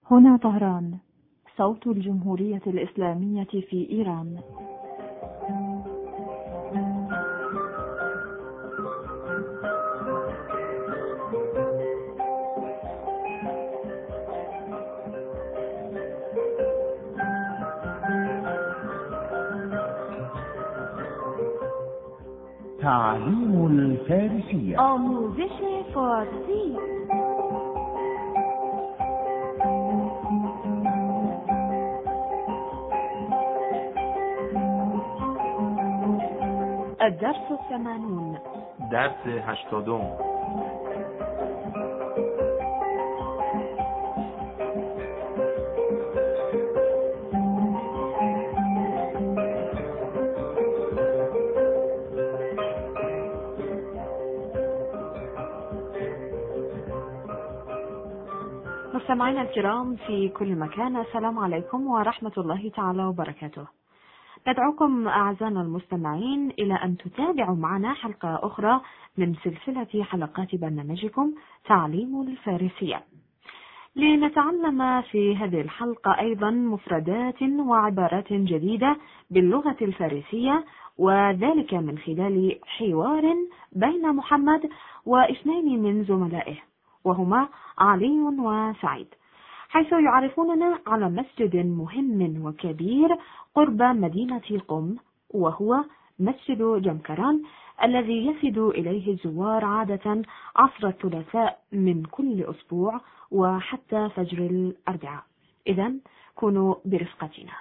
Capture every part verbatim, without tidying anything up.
هنا طهران، صوت الجمهورية الإسلامية في إيران. تعليم الفارسية. آموزش فارسی. الدرس الثمانون. درس هشتادم. مستمعينا الكرام في كل مكان، السلام عليكم ورحمة الله تعالى وبركاته. ندعوكم أعزائنا المستمعين إلى أن تتابعوا معنا حلقة أخرى من سلسلة حلقات برنامجكم تعليم الفارسية، لنتعلم في هذه الحلقة أيضا مفردات وعبارات جديدة باللغة الفارسية، وذلك من خلال حوار بين محمد واثنين من زملائه وهما علي وسعيد، حيث يعرفوننا على مسجد مهم وكبير قرب مدينة قم، وهو مسجد جمكران الذي يفد إليه الزوار عادة عصر الثلاثاء من كل أسبوع وحتى فجر الأربعاء. إذن كونوا برفقتنا.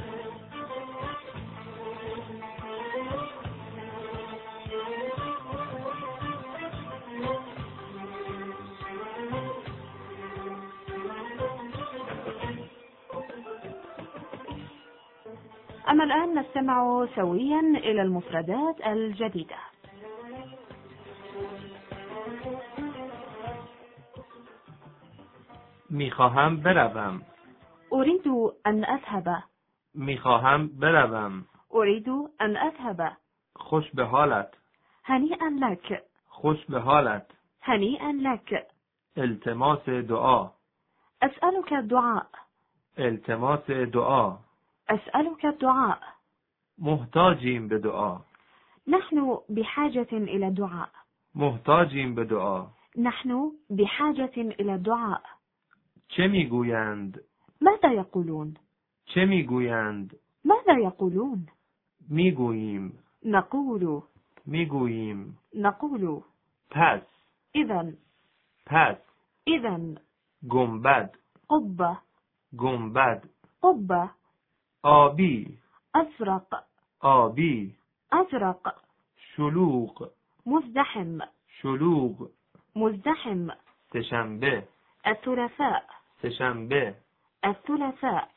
أما الآن نستمع سويا إلى المفردات الجديدة. میخواهم بروم. أريد أن أذهب. میخواهم بروم. أريد أن أذهب. خوش به حالت. هنيئا لك. خوش به حالت. هنيئا لك. التماس دعا. أسألك الدعاء. التماس دعا. أسألك الدعاء. محتاجیم به دعا. نحن بحاجة إلى الدعاء. محتاجیم به دعا. نحن بحاجة إلى الدعاء. چه میگویند؟ ماذا يقولون؟ چه میگویند؟ ماذا يقولون؟ میگوییم. نقول. میگوییم. نقول. پس. إذن. پس. إذن. گنبد. قبة. گنبد. قبة. آبی. أزرق. آبی. أزرق. شلوغ. مزدحم. شلوغ. مزدحم. سه‌شنبه. الثلاثاء. سه‌شنبه. الثلاثاء.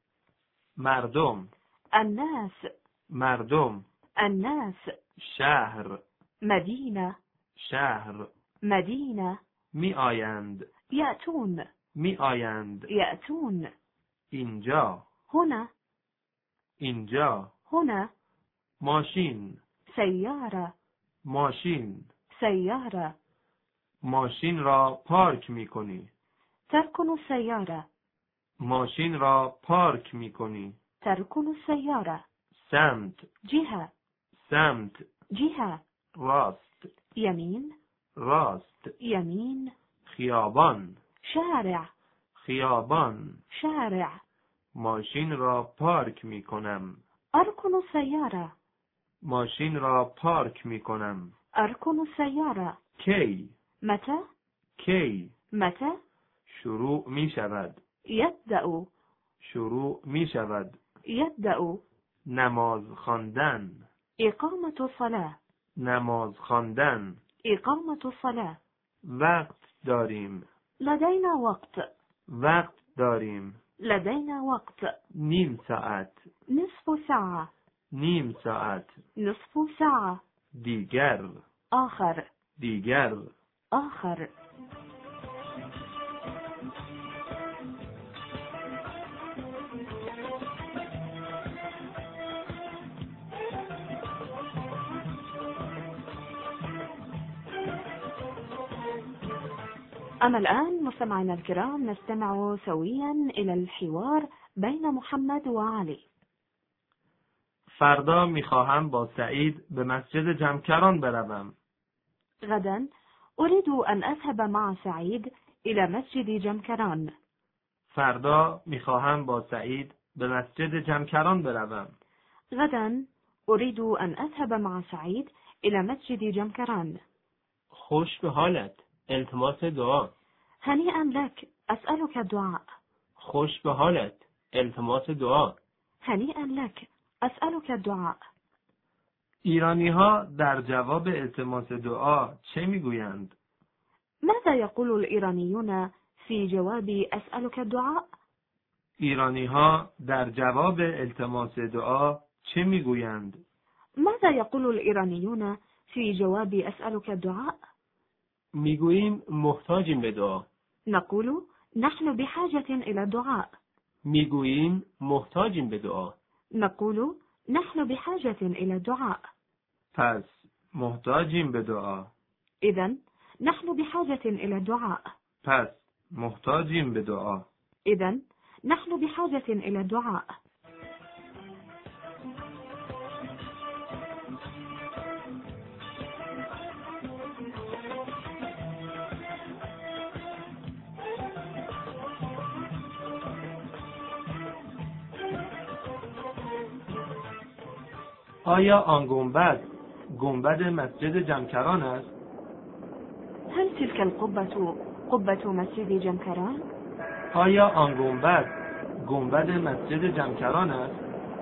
مردم. الناس. مردم. الناس. شهر. مدينة. شهر. مدينة. می آیند. يأتون. می آیند. يأتون. اینجا. هنا. اینجا. هنا. ماشین. سيارة. ماشین. سيارة. ماشین را پارک می کنی. تركن السيارة. ماشین را پارک می کنی. تركن السيارة. سمت. جهة. سمت. جهة. راست. يمين. راست. يمين. خیابان. شارع. خیابان. شارع. ماشین را پارک می کنم. أركن السيارة. ماشین را پارک می کنم. أركن السيارة. کی. متى؟ کی. متى؟ شروع می شود. يبدأ. شروع می شود. يبدأ. نماز خواندن. إقامة الصلاة. نماز خواندن. إقامة الصلاة. وقت داریم. لدينا وقت. وقت داریم. لدينا وقت. نیم ساعت. نصف ساعة. نیم ساعت. نصف ساعة. دیگر. آخر. دیگر. آخر. أما الآن مستمعينا الكرام، نستمع سويا إلى الحوار بين محمد وعلي. فردا میخواهم با سعید به مسجد جمکران بروم. غدا أريد أن أذهب مع سعيد إلى مسجد جمكران. فردا میخواهم با سعید به مسجد جمکران بروم. غدا أريد أن أذهب مع سعيد إلى مسجد جمكران. خوش به حالت. التماس دعا. هنيئا لك. أسألك الدعاء. خوش به حالت. التماس دعا. هنيئا لك. أسألك الدعاء. ایرانی ها در جواب التماس دعا چه میگویند؟ ماذا يقول الإيرانيون في جواب أسألك الدعاء؟ ایرانی ها در جواب التماس دعا چه میگویند؟ ماذا يقول الإيرانيون في جواب أسألك الدعاء؟ میگوییم محتاجیم به دعا. نقول نحن بحاجة إلى الدعاء. میگوییم محتاجیم به دعا. نقول نحن بحاجة إلى الدعاء. پس محتاجیم به دعا. إذن نحن بحاجة إلى الدعاء. پس محتاجیم به دعا. إذن نحن بحاجة إلى الدعاء. آیا آن گنبد گنبد مسجد جمکران است؟ هل تلك القبة قبة مسجد جمكران؟ آیا آن گنبد گنبد مسجد جمکران است؟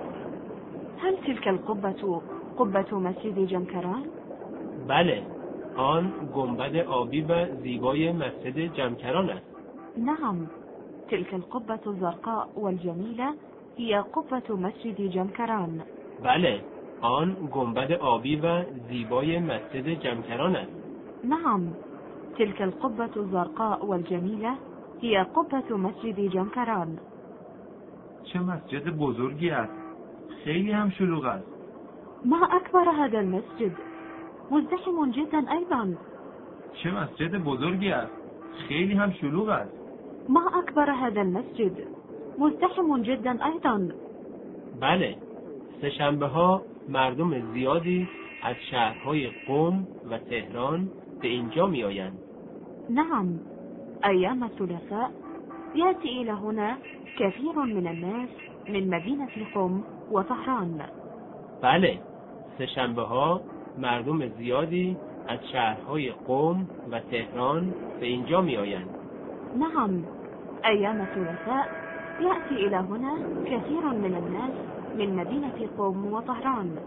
هل تلك القبة قبة مسجد جمكران؟ بله، آن گنبد آبی و زیبای مسجد جمکران است. نعم، تلك القبة الزرقاء والجميلة هي قبة مسجد جمكران. بله، آن گنبد آبی و زیبای مسجد جمکران است. نعم، تلك القبة الزرقاء والجميلة هي قبة مسجد جمكران. چه مسجد بزرگی است. خیلی هم شلوغ است. ما أكبر هذا المسجد. مزدحم جدا أيضا. چه مسجد بزرگی است. خیلی هم شلوغ است. ما أكبر هذا المسجد. مزدحم جدا أيضا. بله، سه‌شنبه ها مردم زیادی از شهرهای قم و تهران به اینجا می آیند. نعم، أيام الثلاثاء يأتي إلى هنا كثير من الناس من مدينة قم وطهران. بله، سه‌شنبه ها مردم زیادی از شهرهای قم و تهران به اینجا می آیند. نعم، أيام الثلاثاء يأتي إلى هنا كثير من الناس من مدينة قم وطهران.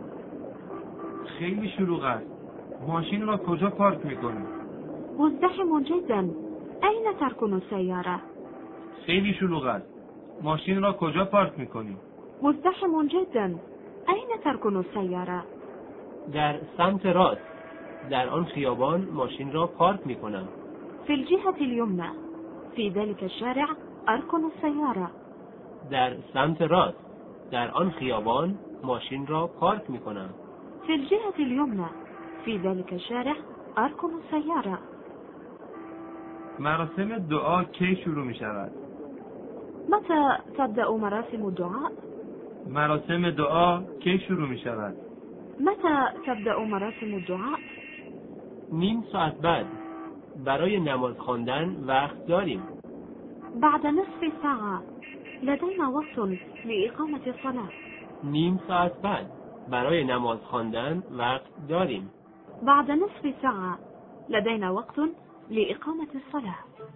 خیلی شلوغ است. ماشین را کجا پارک می‌کنی؟ مزدحم جدا. أين تركن السيارة؟ خیلی شلوغ است. ماشین را کجا پارک می‌کنی؟ مزدحم جدا. أين تركن السيارة؟ در سمت راست، در آن خیابان ماشین را پارک می کنم. في الجهة اليمنى، في ذلك الشارع أركن السيارة. در سمت راست، در آن خیابان ماشین را پارک می کنم. في الجهة اليمنى، في ذلك الشارع أركن السيارة. مراسم دعا کی شروع می شود؟ متى تبدأ مراسم الدعاء؟ مراسم دعا کی شروع می شود؟ متى تبدأ مراسم الدعاء؟ نیم ساعت بعد. برای نماز خواندن وقت داریم. بعد نصف ساعة. لدينا وقت لإقامة الصلاة. نیم ساعت بعد. برای نماز خواندن وقت داریم. بعد نصف ساعة. لدينا وقت لإقامة الصلاة.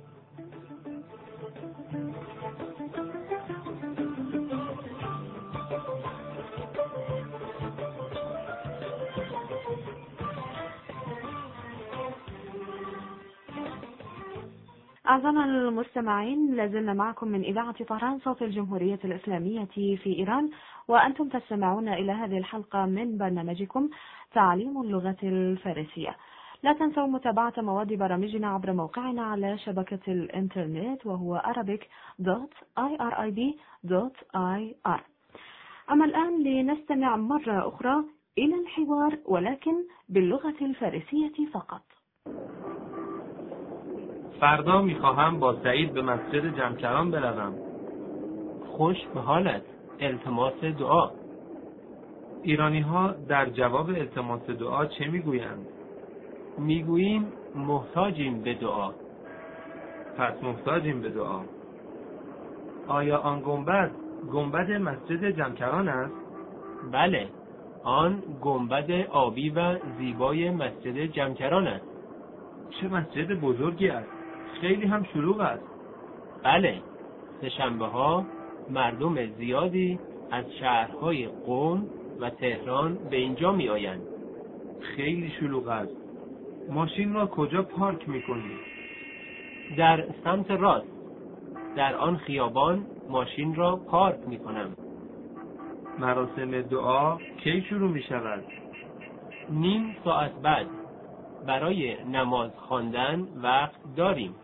أعزائنا المستمعين، لازلنا معكم من إذاعة طهران صوت الجمهورية الإسلامية في إيران، وأنتم تستمعون إلى هذه الحلقة من برنامجكم تعليم اللغة الفارسية. لا تنسوا متابعة مواد برامجنا عبر موقعنا على شبكة الإنترنت، وهو arabic دوت آي آر آي بي دوت آي آر. أما الآن لنستمع مرة أخرى إلى الحوار، ولكن باللغة الفارسية فقط. فردا میخواهم با سعید به مسجد جمکران بروم. خوش به حالت. التماس دعا. ایرانی ها در جواب التماس دعا چه میگویند؟ میگوییم محتاجیم به دعا. پس محتاجیم به دعا. آیا آن گنبد گنبد مسجد جمکران است؟ بله، آن گنبد آبی و زیبای مسجد جمکران است. چه مسجد بزرگی است. خیلی هم شلوغ است. بله، سه‌شنبه ها مردم زیادی از شهرهای قم و تهران به اینجا می آیند. خیلی شلوغ است. ماشین را کجا پارک می‌کنی؟ در سمت راست، در آن خیابان ماشین را پارک می کنم. مراسم دعا کی شروع می شود؟ نیم ساعت بعد. برای نماز خواندن وقت داریم.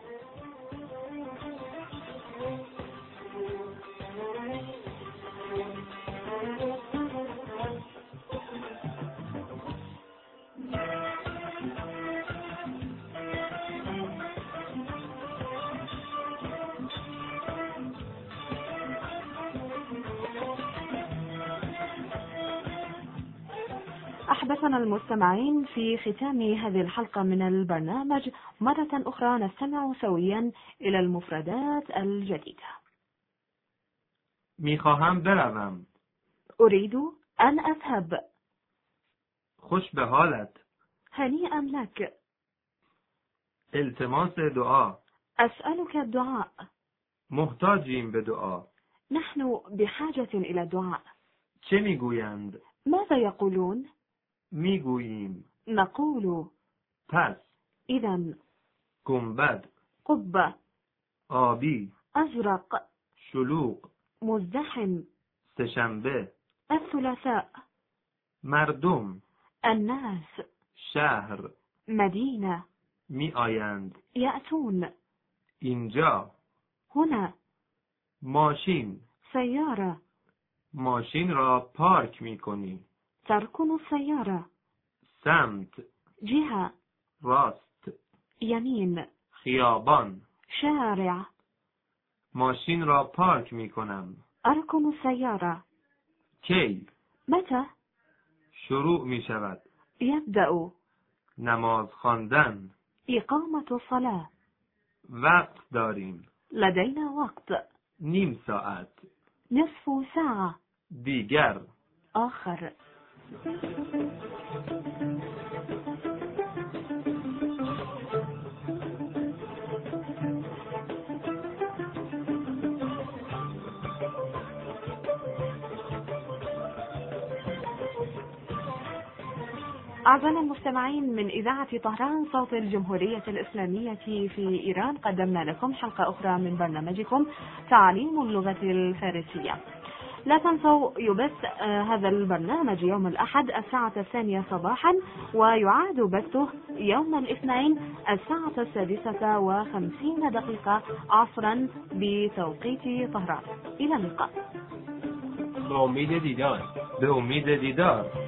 أحبتنا المستمعين، في ختام هذه الحلقة من البرنامج مرة أخرى نستمع سويا إلى المفردات الجديدة. میخواهم بروم. أريد أن أذهب. خوش به حالت. هنيئا لك. التماس دعا. أسألك الدعاء. محتاجیم به دعا. نحن بحاجة إلى الدعاء. چه میگویند؟ ماذا يقولون؟ میگوییم. نقول. پس. إذن. گنبد. قبة. آبی. أزرق. شلوغ. مزدحم. سه‌شنبه. الثلاثاء. مردم. الناس. شهر. مدينة. می آیند. يأتون. اینجا. هنا. ماشین. سيارة. ماشین را پارک می کنی. تركن السيارة. سمت. جهة. راست. يمين. خیابان. شارع. ماشین را پارک می کنم. أركن السيارة. کی؟ متى؟ شروع می شود. يبدأ. نماز خواندن. إقامة الصلاة. وقت داریم. لدينا وقت. نیم ساعت. نصف ساعة. دیگر. آخر. أعزائنا المستمعين، من إذاعة طهران صوت الجمهورية الإسلامية في إيران قدمنا لكم حلقة أخرى من برنامجكم تعليم اللغة الفارسية. لا تنسوا يبث هذا البرنامج يوم الأحد الساعة الثانية صباحا، ويعاد بثه يوم الاثنين الساعة السادسة وخمسين دقيقة عصرا بتوقيت طهران. إلى اللقاء. به امید دیدار. به امید دیدار.